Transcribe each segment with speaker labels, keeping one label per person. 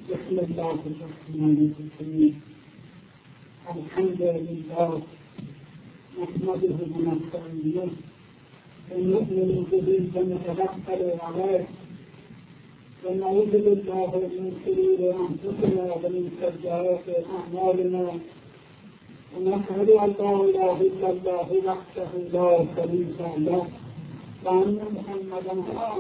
Speaker 1: بسم الله الرحمن الرحيم. الحمد لله نحمده ونستعينه ونؤمن به ونتوكل عليه ونعوذ بالله من شرور انفسنا ومن سيئات اعمالنا ونشهد ان لا اله الا الله وحده لا شريك له وان محمدا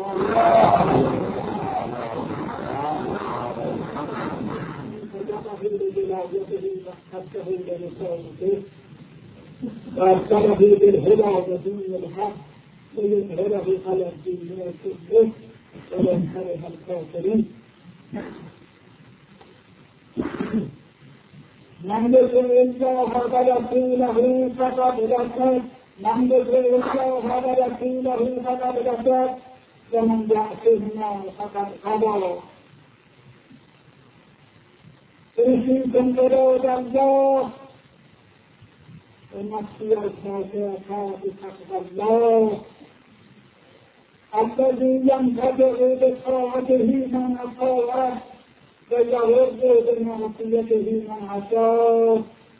Speaker 1: بولايته وحده برسالته وارسله بالهدى ودين الحق ليظهره على الدين كله ولو كره الكافرين. نحمد الله ورسوله فقد رشد نحمد الله ورسوله فقد رشد ومن يعصهما فقد غوى. أوصيكم بتقوى الله ونفسي وصاحبها بتقوى الله الذي ينتفع بطاعته من أطاعه ويغض بمعصيته من عصاه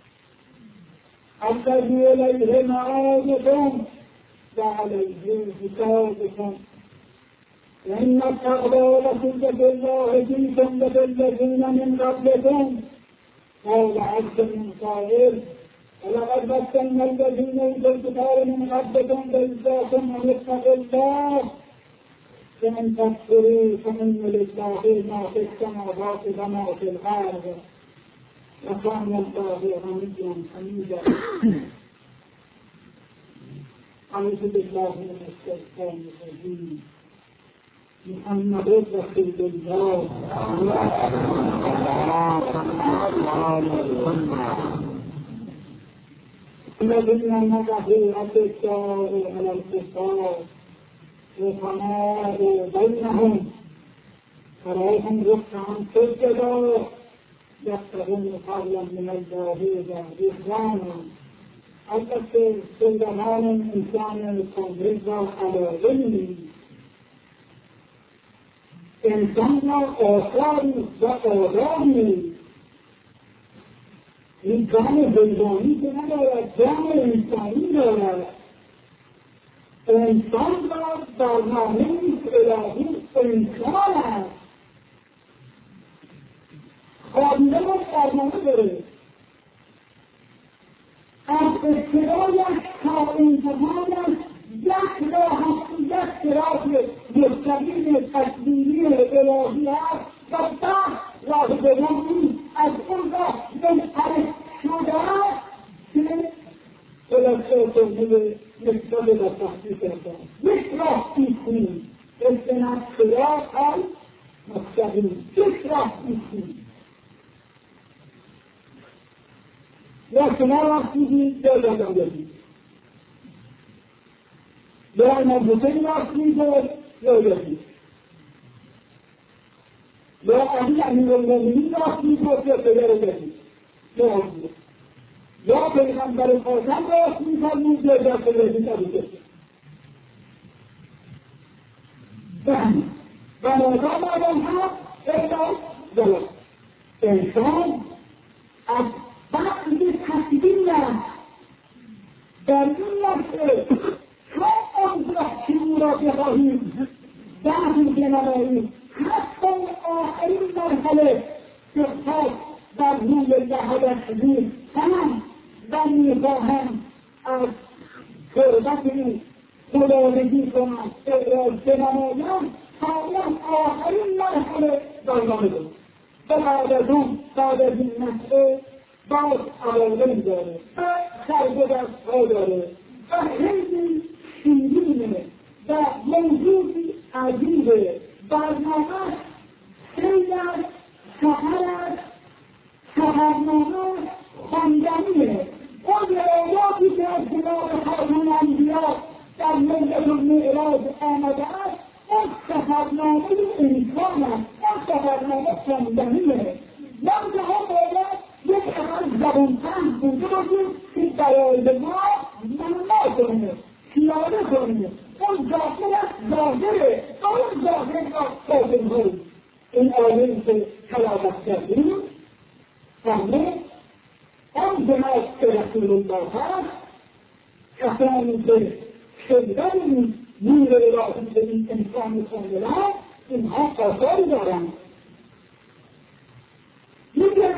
Speaker 1: الذي إليه معادكم وعليه حسابكم وإن التقوى لسنة الله فيكم وبالذين من قبلكم قال عز من قائل ولقد بدلنا الذين أوتوا الكتاب من قبلكم وإياكم أن اتقوا الله فإن تكفروا فإن لله ما في السماوات وما في الأرض وكان الله غنيا حميدا. أعوذ بالله من الشيطان الرجيم. محمد رسول الله الذين نجحوا أشداء على الكفار رحماء بينهم تراهم ركعا سجدا يبتغون فضلا من الله ورضوانا. البته سلطان انسان کامل را علاقه نیست. انسان را آثاری و آدابی این جان حیوانی که ندارد، جان انسانی دارد. انسان را برنامه الهی انسان است. خانده را برنامه داره. از ابتدایش تا انتهایش یک راه است، یک صراط مستقیم تصویری الهی است و بعد راه دومی از اون راه منحرف شده است که خلاصه نسبت و تحقیق کرده. یک راه ایستیم اسمش صراط مستقیم، یک راه ایستیم. یا شما راستیدید یا جانم دادید، یا امام حسین راستید یا دادید، یا علی امیرالمومنین راستید یا پدر دادید، یا پیغمبر خاتم راستید فرمود یا پدر دادید. و مادام آدم هست احتاج جلال انسان از وقتی تصدیل در این لحظه تا آنجا که او را بخواهیم دهی بنماییم حتی آخرین مرحله که خاک در روی لحظه حضور کنم و میخواهم از قربت این خداوندگی کنم اعراض بنمایم تا اون آخرین مرحله برنامه دارم و بعد از این مسئله باز علاقه داره، سرگذشت‌ها داره و خیلی شیرینه و موضوعی عجیبه. برنامه خیلی از سفرنامه خواندنیه. اون روایاتی که از جناب خاتم انبیا در لیلة المعراج آمده است اون سفرنامه انسان است، اون سفرنامه خواندنیه. منتها باید یک اول زبان فهم بوده باشیم که برای ما معنا کنه، پیاده کنه. اون ظاهره اون ظاهر را باطن بود. این آیه‌ای که تلاوت الله هست، کسانی که شدت این نور الهی به این انسان کاملا اینها آثاری دارند. یکی از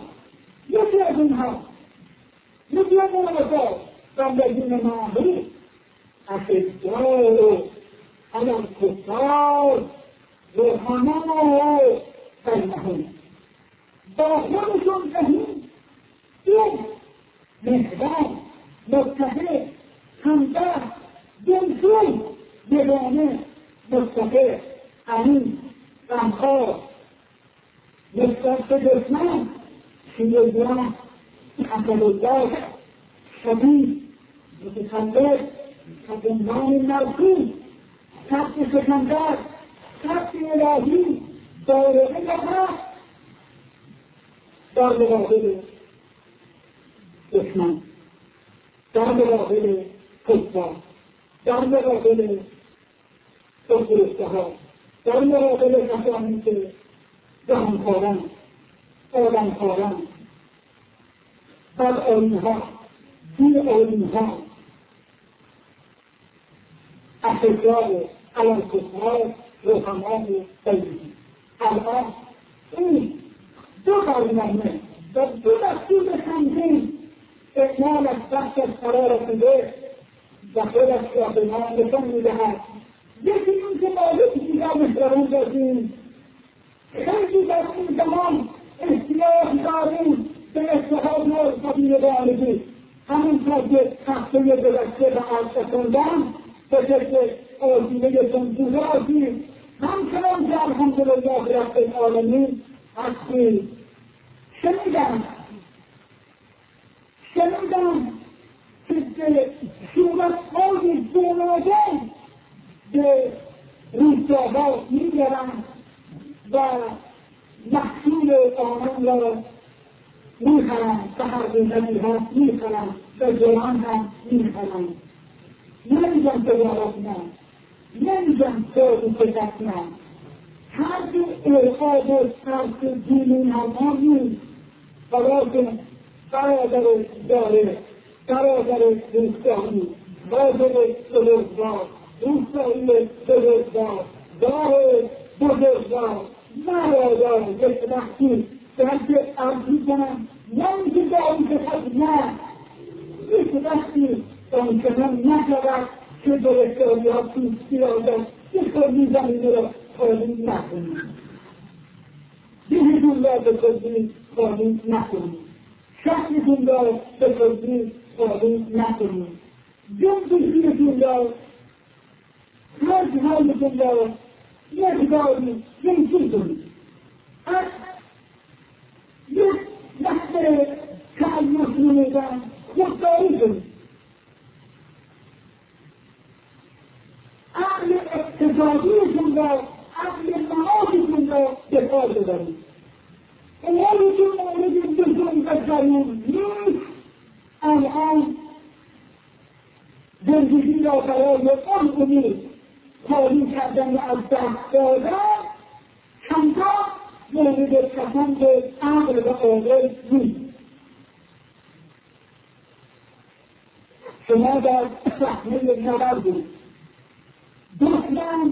Speaker 1: اونها بندگین معمولی اشداء علی الکفار رحماء بینهم، با خودشون رحیم، دل مهربان، متحد، همدرد، دلسوز، یگانه، متفق، امین، غمخوار، نسبت به دشمن، شیعه‌گران، عقل‌الله، شدید، متکلف، خدمنان مرکوز، خط سکندر، خط الهی، دایره حق در مقابل دشمن، در مقابل کفار، در مقابل دزدها، در مقابل کسانی که جهانخوارند، آدمخوارند، بدآیین‌ها، بی‌آیین‌ها، اشداء علی الکفار رحماء بینهم. الان این دو برنامه و دو دستور تنظیم اعمال از بخش از قرار رسیده و خودش را به ما نشان می‌دهد. یکی این که ما یکی دیگر محترم داشتیم، خیلی در این زمان احتیاج داریم به اتحاد و قبیله‌وارگی، همونطور که هفته گذشته به عرض خوندم به شکل آذینه سنجوزی، همچنان که الحمدلله رب العالمین هستیم. شنیدم که صورت‌های گوناگون به روستاها می‌برند و محصول آنان را می‌خرند، به هر گونه‌ای هم می‌خرند، به جوان هم می‌خرند. نمی‌گم تجارت نه، نمی‌گم کار و فکر نه، حرف ارقاب و حرف دینی هم نیست، ولیکن برادر داره، برادر روستایی، برادر بزرگوار، روستایی بزرگوار، دار بزرگوار، برادر یک وقتی بلکه عرضی کنم نه اینکه داری که خود نه، یک وقتی آنچنان نشود که درستانی ها توستی آدم یک کردی زمینه را خالی نکنید، دیگرون را به کردی خالی نکنید، شخصیتون را به کردی خالی نکنید، جنبشیتون را، مرزهایتون را یکداری جنسی کنید. از یک لحظه تعلیف نمیدن خودداری کنید. عقل اقتصادیتون را، عقل معاشتون را دفاع ببرید. اموالتون مورد بزرگ و ضرور نیست. الان زندگی را برای آن امید خالی کردن از دست دادن چندان مورد پسند عقل و عاقل نیست. شما در صحنه نبرد دشمن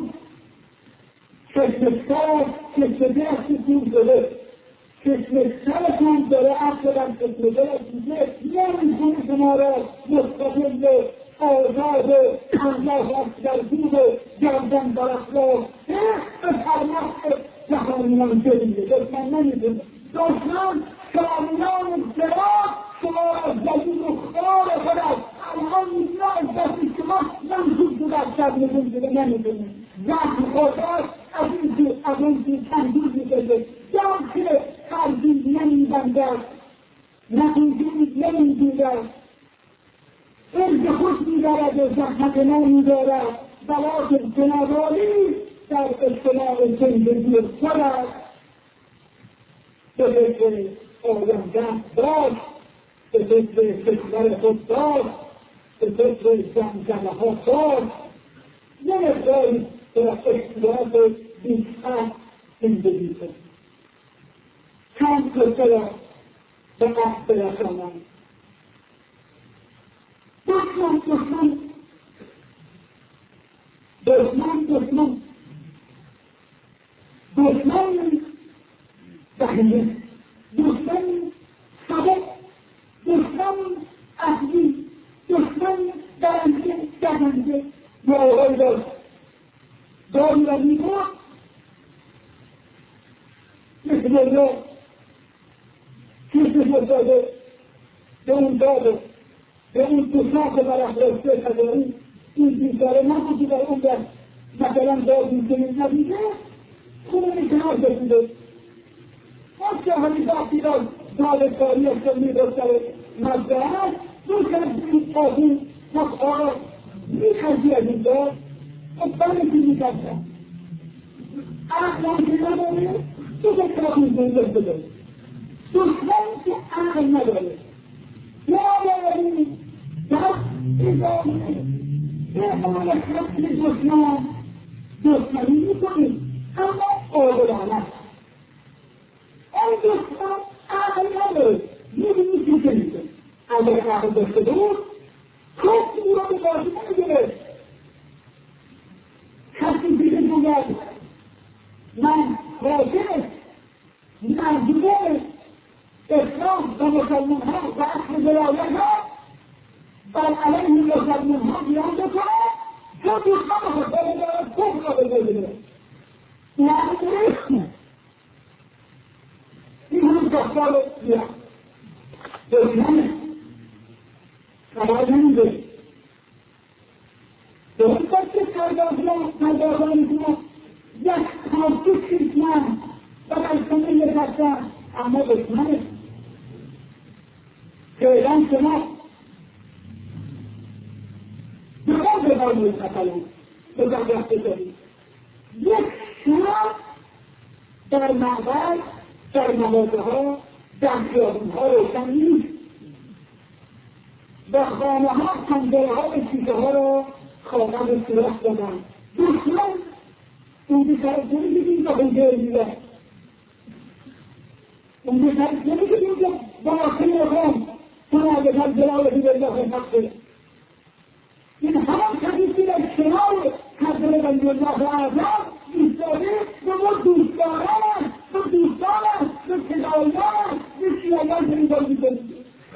Speaker 1: چشمشکار چشمده از دور شده، چشمشکارتان داره عقلم چشمده از دیگه نمیتونه شما را مستقل آزاد الله اکبرگو گردن بر اخلاق به فرمخت جهانیان جدیده. دشمن نمیتونه، دشمن شامیان جراب شما را جدید و خار خودت الان میتونه از دستی شما منصوب شده از شب نگون شده نمیتونه. زخم خودت از اون که تندیز میکنه داخل قلبی نمیبنده، نتیجی نمیگیرد، ارز خوش میدارد و زحمت نمیدارد، بلکه جنوالی در اصطلاح زندگی خودت به فکر آیندن باش، به فکر کشور خود باش، به فکر زمزمه ها باش، یه مقداری در اختلاف بیشتر زندگی کن. چند کسه را به قصد برسانند. دشمن بهیه، دشمن سبب، دشمن اهلی، دشمن درنده یا آقای داری و میگوه مثل الله چیزش داده به اون داده به اون دوشاک برافراشته تداری این بیزاره نبودی در اون در مثلا دادی کنید ندیده خونه کنار بسیده وقتی همی وقتی را دادکاری اصلی را سر مزده هست دو کسی قاضی مقعا میخوزی از این دار اصلا چیزی کردن عقل که نداره تو که کاری زنده بده دشمن که عقل نداره یا باید دست ادامه اعمال خطی دشمنی میکنیم اما قابلانه اون دشمن عقل نداره میبینی چی که میگه اگر عقل داشته بود کسی او را به بازی نمیگیره کسی دیگه بگرد من واجب مردم اسلام و مسلمان ها و اصل ولایت ها بر علیه مسلمان ها بیان بکنه تا دشمن ها باید کفر را بگیره یعنی این همون دختر بیان دشمنه قرار نمیده درست که سردازانی که یک کارتوش کشیدن و بلکنه یکستن اما دشمنه فعلا شما دوبار به بارموی قتلون به دقیقه دارید یک شما در معبر در مواضع ها در خیابون ها روشن نیست و خانه ها پنجره ها و شیشه ها را کاغذ صورت دادن دشمن اون بیشترکنی بگیم تا بنجر میده اون بیشترکنی بگیم که با آخری رقم تناگه در جلاله بالله حقه این همان کسی در کنار حضرت علی الله اعظم ایستاده به ما دوستانه به پدایان به شیعیان بریدان میکنید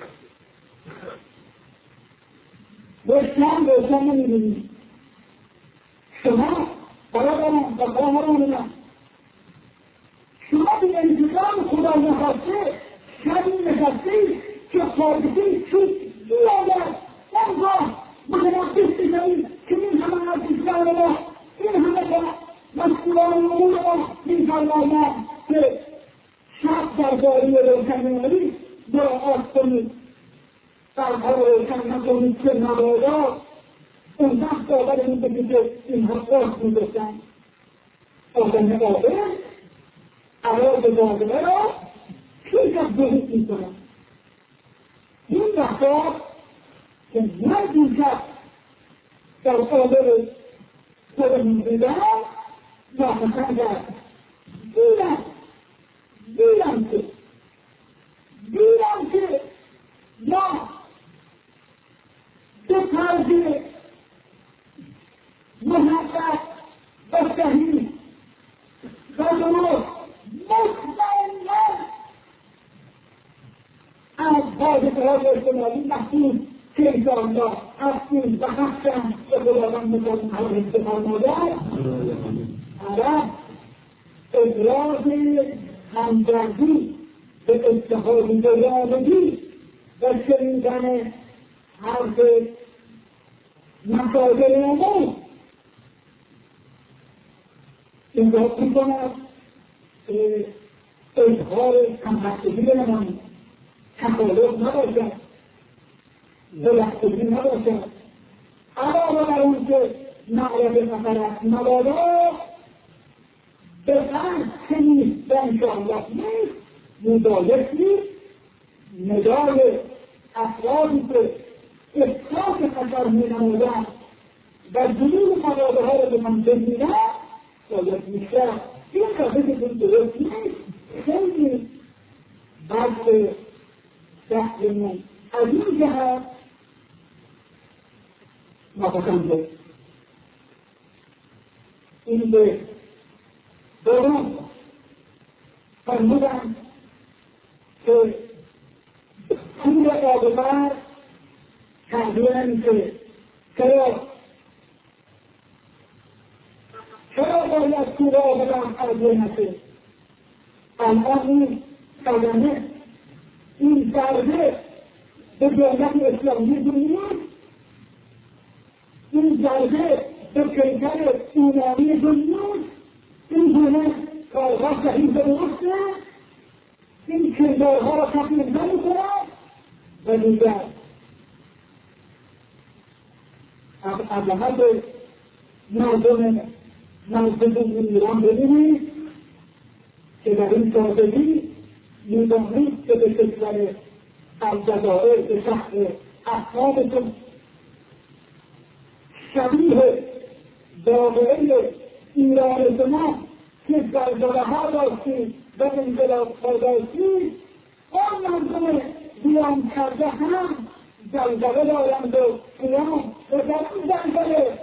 Speaker 1: به اسلام به اسلام نمیدونید شما برادران و خواهران من شما به انتظام خدا نخواسته شبی نشستید که خارجی شد بیاید آنگاه متنفس بشوید که این همه از اسلام ما این همه مسئولان امور ما میفرمایند که شب درباره روشنگری دعا کنید درها روشن نکنید که نبادا اون وقت آور این بگید که اینها قاس میدستن آدم آدم عراض دادمه را پیش از بهید میکنن این وقتا که نردون شد در قابل خودمون بیدن ناخشن کرد دیدم که ما به طرز محبت و صحیح و درست مطمئناً از حادثه‌های اجتماعی محسوس که انشاءالله افسون و حقاً به خداوند مسلمان‌ها استفرماده عرب ابراز همدردی به اتحاد دلالگی و شنیدن حرف مصادر امور انجاب میکند اظهار همبستگی بنمانید تخالف نباشد دلستگی نباشد علاوه بر اون که معرض سفر است مبادا به فرض که نیست و انشاءالله نیست مدایق نیست ندای افرادی که احساس خطر مینمودند و جنوب مواده ها را به من ببینند باید میشه این کافه که درست نیست خیلی بحث دستمون از این جهت نپسنده. این به درون فرمودن که پول آبمر تغییر نمیشه. چرا باید پول آبمر تغییر نشه؟ الان این صدمه، این ضربه به دولت اسلامی دنیا، این ضربه به پیکر ایرانی دنیا، این گونه کارها صحیح درسته، این کردارها را تغییر نمی‌کند و دیگر عظمت مردم ایران ببینید که در این تازگی می‌دانید که به کشور الجزایر به شهر اصحابتون شبیه واقعه ایران شما که زلزله‌ها داشتید و انقلاب‌ها داشتید، آن مردم قیام کرده هم زلزله دارند و قیام و در این زلزله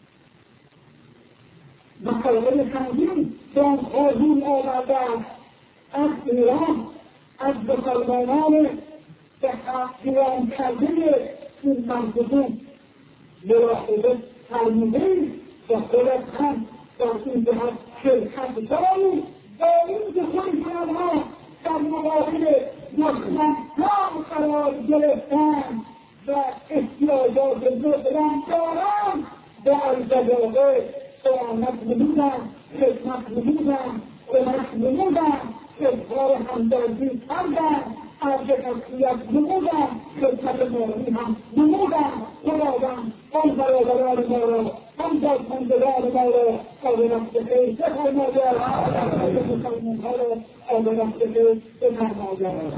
Speaker 1: مقابل سنگین جانخوازی آوردند از ایران، از مسلمانان به قیام کرده این مردم مراقبه فرمودید و خودت هم در این جهت شرکت دارید و این که خودشانها در مقابل دشمنان قرار گرفتند و احتیاجات مدرن دارند به الجزایر قیامت نمودند، خدمت نمودند، کمک نمودند، اظهار همدردی کردند، عرض تسلیت نمودند، خدمت مالی هم نمودند. خداوند آن برادران ما را، آن دادماندگان ما را آبرفت خیر بفرماید، مسلمان‌ها را آبرفت خیر بفرماید.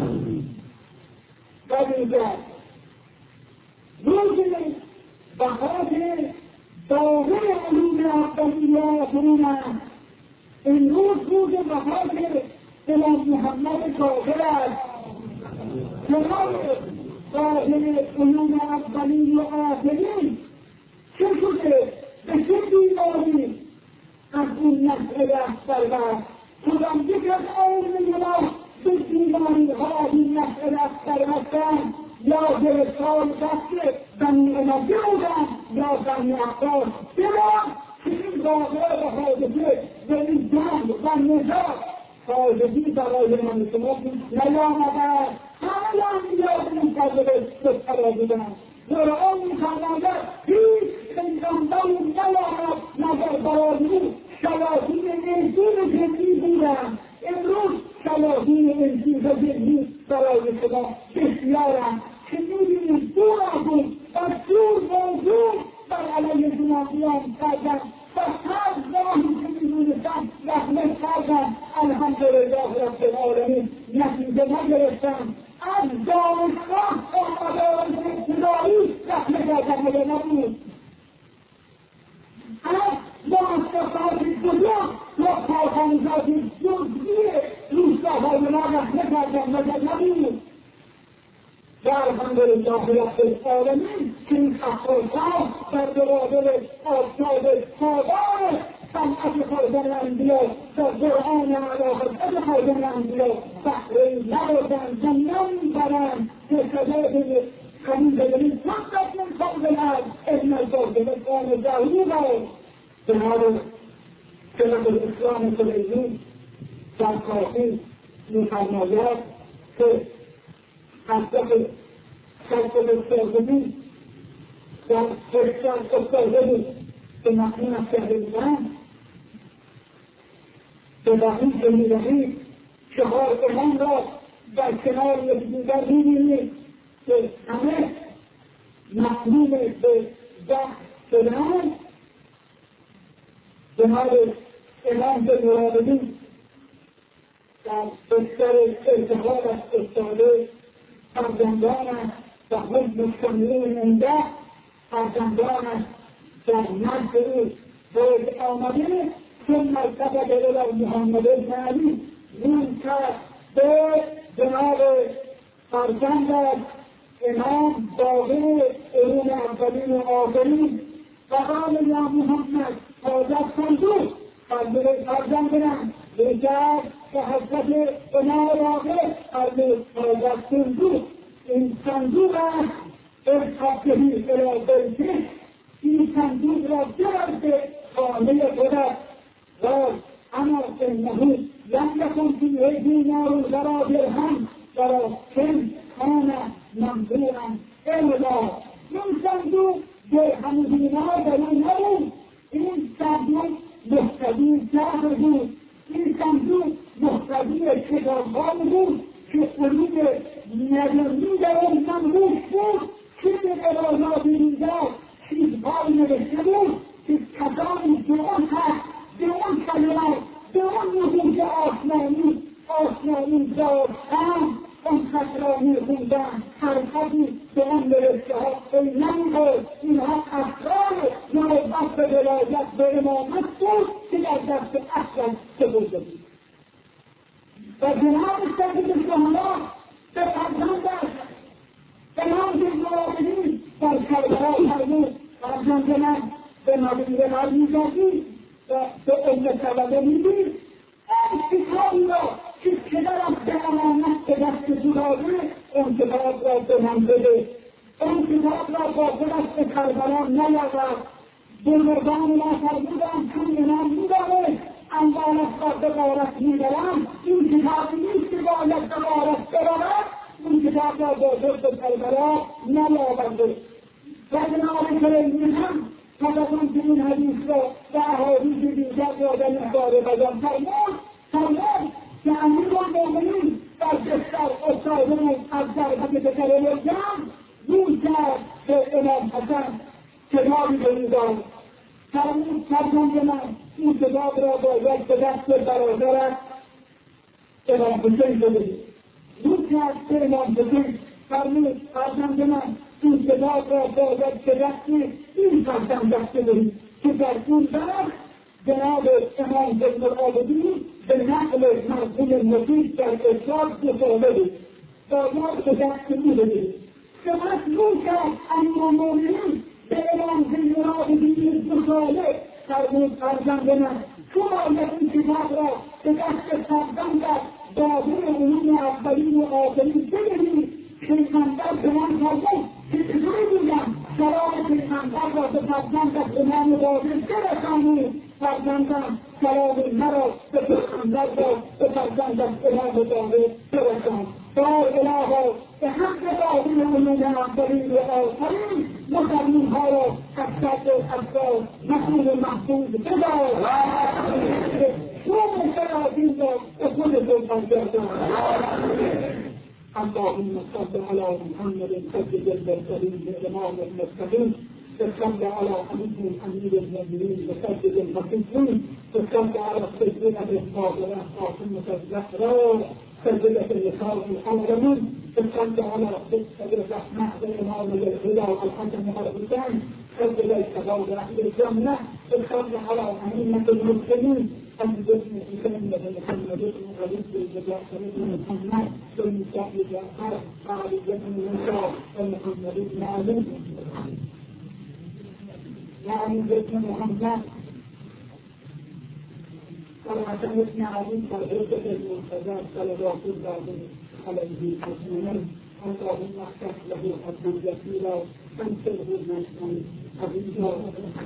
Speaker 1: و دیگر روز بهار داغه علوم اولیاء فرونند. امروز روز بهار امام محمد کافر است. جناب صاحب علوم اولی و آخرین چه شده؟ به چه بیماری از این نسل رفت برود؟ کدام یک از علم ما به بیماری‌ها این نسل رفت برودند؟ یا گرفتار دست بنی امامی بودند یا بنی عباس بودند که این واقعه و حادثه و این جنگ و نجات حاضری برای من شما نیامده. همه انبیاء منتظر بستر بودند. قرآن می‌فرماید هیچ پیغمبری نیامد مگر برای او شیاطین انسی جنی بودند. امروز شیاطین انسی و جنی برای شما بسیارند که می‌بینید دور از اون و دور موجود بر علیه شما قیام کردند و هر زمانی که می‌دونستند رحمت کردند. الحمدلله رب العالمین نتیجه نگرفتند. از دانشگاه آمداران ابتدایی رحمت کردند مگر نبود. از دانشگاه‌های بزرگ و کارخانه‌های جزئی روستاهای ما رحمت کردند مگر نبود. و الحمدلله رب العالمین که این افرادها در مقابل آفتاب تابان صنعت خوردن انبیا در قرآن علاقه خوردن انبیا بهره نبردند و نمیبرند که سبب خمیز دلیل فقط من فضل الارض ابن الفاضل کان جهودا. جناب شیخ الاسلام خمینی در کافی می‌فرماید که حضرت خلق الاستاذی در کشتر افتاده بود به مقیم از شهریزن به وقتی که می‌روید 4 امام را در کنار یکدیگر می‌بینید که همه مقیم به وقت شده‌اند. جناب امام مرادی در بستر ارتحالش افتاده، فرزندانش و خود مستمرین عنده فرزندانش در نزد او باید آمده چون مرتبه به محمد بن علی روی کرد به جناب فرزندش امام باقر قرون اولین و آخرین و قال یا محمد حاجت صندوق فرزند من بگرد که حضرت امام واقع حاجت صندوق این صندوق است ارتبطهی الابیته این صندوق را برد خانه خودت و اما انه لم یکن فیه دینار ولا درهم ولکن کان مملوءا الا این صندوق درهم و دینار در او نبود این صندوق محتوی جهر بود این صندوق محتوی کتابها بود که قلوب ندانی در آن منقوش بود که به قرارات اینجا چیزهایی نوشته بود که کسانی به آن حق به آن کلمات به آن نفوذ آسمانی داشتند آن خط را میخوندند حرکتی به آن نوشتهها ای نمی‌بود اینها افراد نوبت به ولایت به امامت بود که در دست اصلا سپرده بود و جناب سید شهلا به فرزندش امام زلزله‌ای در کربلا فرمود فرزند من به نبی می‌گردی و به ام سلمه می‌دید آن کتابی را که پدرم به امانت به دست تو داده آن کتاب را به من بده آن کتاب را با خودش به کربلا نیاورد بزرگان ما فرمودند چون امام می‌دانست انوارش را به غارت می‌برم این کتابی نیست که باید به غارت برود این کتاب را با خود به کربلا نیاورده و جناب کریمی هم پس از آن که این حدیث را و احادیث دیگر را در این باره بیان فرمود که امیرالمؤمنین در بستر افتاده بود از ضربت به سر جمع روی کرد به امام حسن کتابی به او داد فرمود فرزند من این کتاب را باید به دست برادرت امام حسین بدهید روی کرد به امام حسین فرمود فرزند من این کتاب را باید به دست این فرزندش بدهید که در اون طرف جناب امام زلزله‌ای به نقل مرحوم مفید در ارشاد مصاحبه بود باید به دست او بدهید سپس رو کرد امیرالمؤمنین به امام زلزله‌ای مصالح فرمود فرزند من تو باید این کتاب را به دست فرزندت داده علوم اولین و آخرین بدهید پیغمبر به من فرمود که چطوری بودم سلام پیغمبر را به فرزندت امام واقع برسانید فرزندم سلام مرا به پیغمبر را به فرزندت امام واقع برسان یا الها به حق داده علوم اولین و آخرین مسلمان‌ها را از صد افراد مسئول محفوظ بدار شوم سرازین را به خودتون برگردان اللهم صل على محمد سيد المرسلين امام المرسلين وصل على حبيب امير المؤمنين وسيد المحبين وصل على سيدنا الفاضل فاطمه الزهراء سيدة النساء العالمين وصل على سيدنا احمد امام الهدى والحسن والحسين سيدنا الشباب اهل الجنه وصل على ائمه المسلمين الجسم حسين بن محمد بن علي بن جعفر بن محمد بن سعد جعفر علي بن موسى ومحمد بن علي وعلي بن محمد وعلي بن علي فالعزة المنتظر صلوات الله عليه أجمعين اللهم افتح له حظا جزيلا وانصره نصرا عزيزا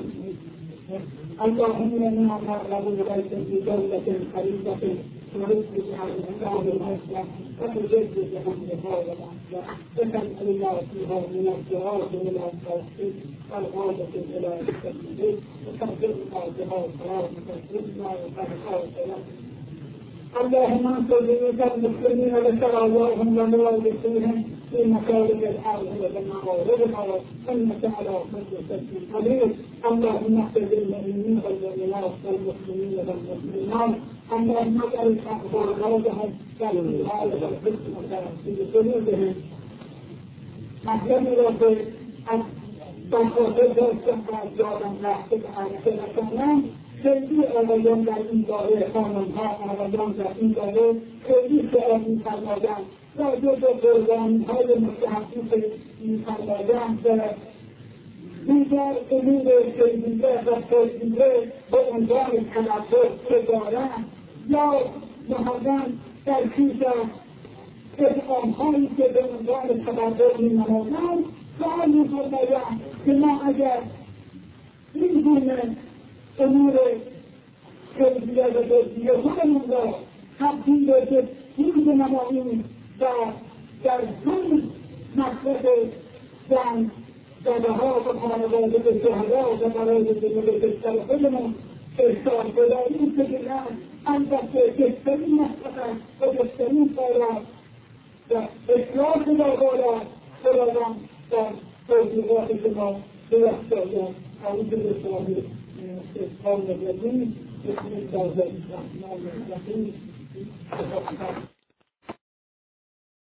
Speaker 1: اللهم انا نقرب اليك في دولة قريبة ونسجد بها الاسلام المسلم وتجدد امرها والاحلام وتسال الله فيها من الجهاد الى التوحيد والغاية الى التسليم وترجعنا بها صراط تسليمنا وبركاته اللهم انصر جميع المسلمين وتراواهم وموالديهم في مكارم الارض ومغاربها انك على كل شيء قدير اللهم اهد المؤمنين والمؤمنات والمسلمين والمسلمات اللهم اجعل اخبارهم كالهلال والحكمة في قلوبهم مهلم ربك بخاطر داشتن و از یادم رفته به عرصه رسانم خیلی آقایان در این داره خانم‌ها آقایان در این داره خیلی سؤال می‌فرمایند راجع به قربانی‌های مستحقی می‌فرمایند و دیگر امور پیگیره و پیگیره به عنوان تنفس که دارند یا مثلا در پیش ادغام‌هایی که به عنوان تبرک می‌نمایند سؤال می‌پرسند که ما اگر این گونه امور پیگیره و پیگیره خودمون را تبدیل به چیز نماییم و در همین مطلب زن زده‌ها و خانواده به شهرها و برای زندگی بستر خودمون ارسال بدهیم که بگویند البته بهترین مسئله و بهترین کارا و اصلاح خداوند خداوند در توضیحات شما درست دارد. اعوذ بالله من الشیطان الرجیم. بسم الله الرحمن الرحیم.